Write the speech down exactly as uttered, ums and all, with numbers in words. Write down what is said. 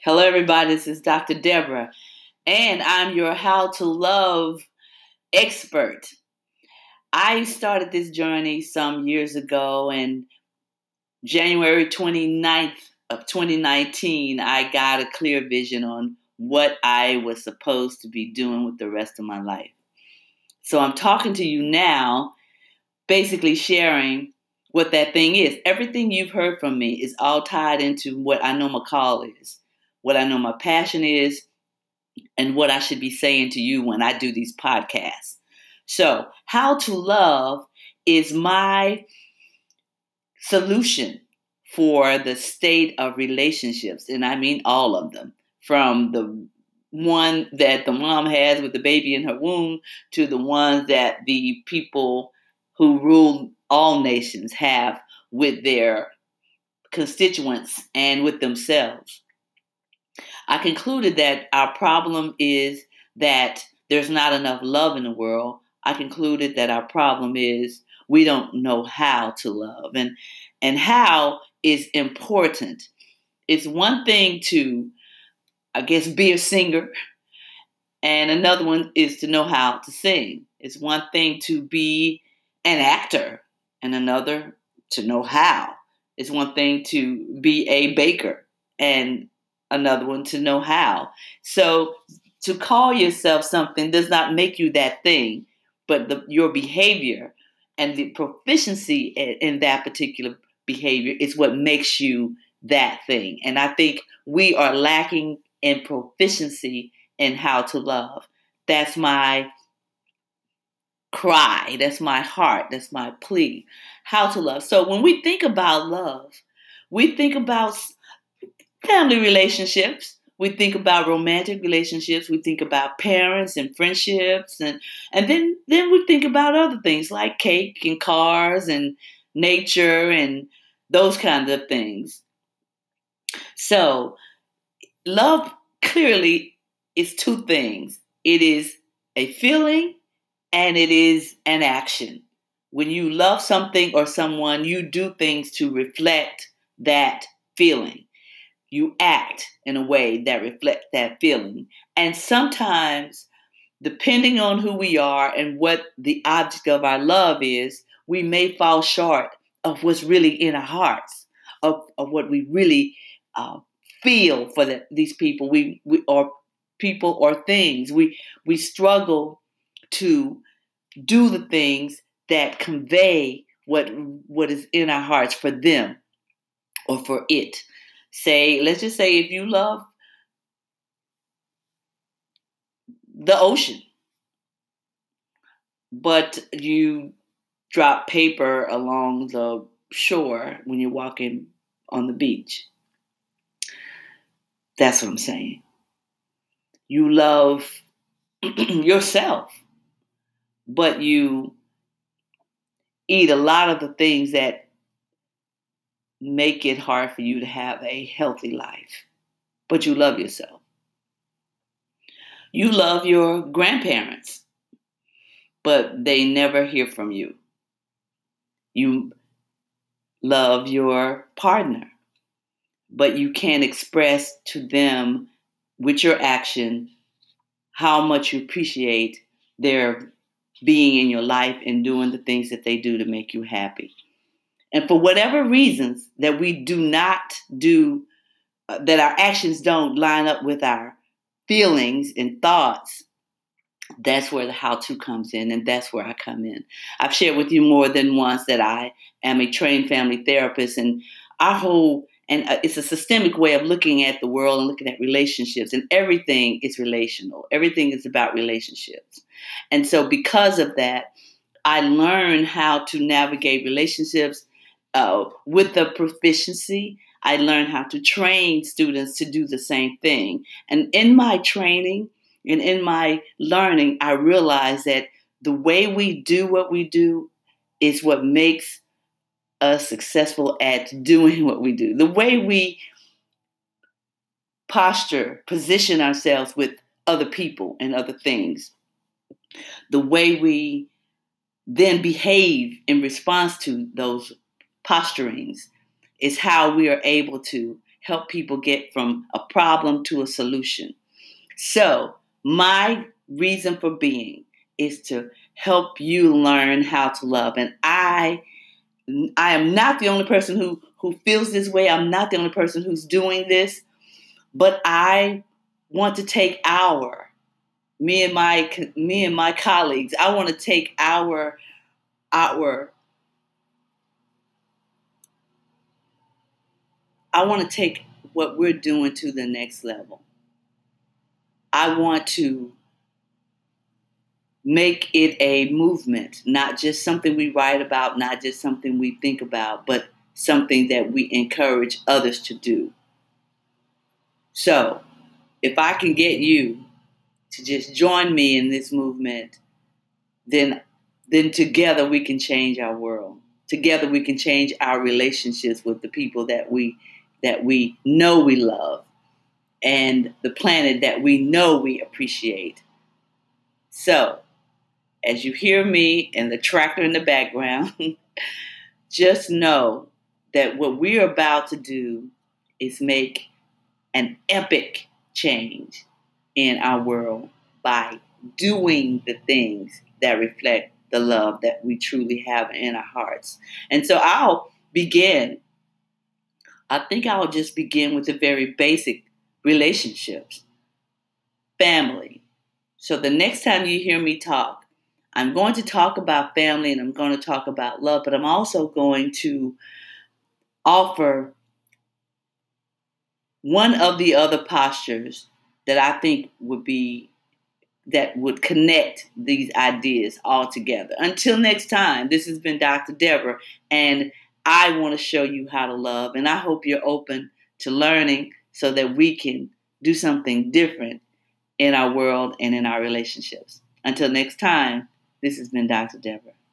Hello, everybody. This is Doctor Deborah, and I'm your How to Love expert. I started this journey some years ago, and January twenty-ninth of twenty nineteen, I got a clear vision on what I was supposed to be doing with the rest of my life. So I'm talking to you now, basically sharing what that thing is. Everything you've heard from me is all tied into what I know my call is, what I know my passion is, and what I should be saying to you when I do these podcasts. So, How to Love is my solution for the state of relationships, and I mean all of them, from the one that the mom has with the baby in her womb to the ones that the people who rule all nations have with their constituents and with themselves. I concluded that our problem is that there's not enough love in the world. I concluded that our problem is we don't know how to love. And, and how is important. It's one thing to, I guess, be a singer, and another one is to know how to sing. It's one thing to be an actor, and another to know how. It's one thing to be a baker, and another one to know how. So to call yourself something does not make you that thing, but the, your behavior and the proficiency in, in that particular behavior is what makes you that thing. And I think we are lacking in proficiency in how to love. That's my cry. That's my heart. That's my plea. How to love. So when we think about love, we think about family relationships. We think about romantic relationships. We think about parents and friendships. And, and then, then we think about other things like cake and cars and nature and those kinds of things. So love clearly is two things. It is a feeling and it is an action. When you love something or someone, you do things to reflect that feeling. You act in a way that reflects that feeling. And sometimes, depending on who we are and what the object of our love is, we may fall short of what's really in our hearts, of, of what we really uh, feel for the, these people, we, we or people or things. We we struggle to do the things that convey what what is in our hearts for them or for it. Say, let's just say if you love the ocean, but you drop paper along the shore when you're walking on the beach. That's what I'm saying. You love yourself, but you eat a lot of the things that make it hard for you to have a healthy life. But you love yourself. You love your grandparents, but they never hear from you. You love your partner, but you can't express to them with your action how much you appreciate their being in your life and doing the things that they do to make you happy. And for whatever reasons that we do not do, uh, that our actions don't line up with our feelings and thoughts, that's where the how-to comes in, and that's where I come in. I've shared with you more than once that I am a trained family therapist, and our whole, and it's a systemic way of looking at the world and looking at relationships, and everything is relational. Everything is about relationships. And so because of that, I learned how to navigate relationships uh, with the proficiency. I learned how to train students to do the same thing. And in my training and in my learning, I realized that the way we do what we do is what makes us successful at doing what we do. The way we posture, position ourselves with other people and other things. The way we then behave in response to those posturings is how we are able to help people get from a problem to a solution. So my reason for being is to help you learn how to love. And I I am not the only person who, who feels this way. I'm not the only person who's doing this. But I want to take our, me and my me and my colleagues, I want to take our our I want to take what we're doing to the next level. I want to make it a movement, not just something we write about, not just something we think about, but something that we encourage others to do. So, if I can get you to just join me in this movement, then then together we can change our world. Together we can change our relationships with the people that we that we know we love and the planet that we know we appreciate. So, as you hear me and the tractor in the background, just know that what we're about to do is make an epic change in our world by doing the things that reflect the love that we truly have in our hearts. And so I'll begin. I think I'll just begin with the very basic relationships, family. So the next time you hear me talk, I'm going to talk about family and I'm going to talk about love, but I'm also going to offer one of the other postures that I think would be, that would connect these ideas all together. Until next time, this has been Doctor Deborah, and I want to show you how to love, and I hope you're open to learning so that we can do something different in our world and in our relationships. Until next time, this has been Doctor Deborah.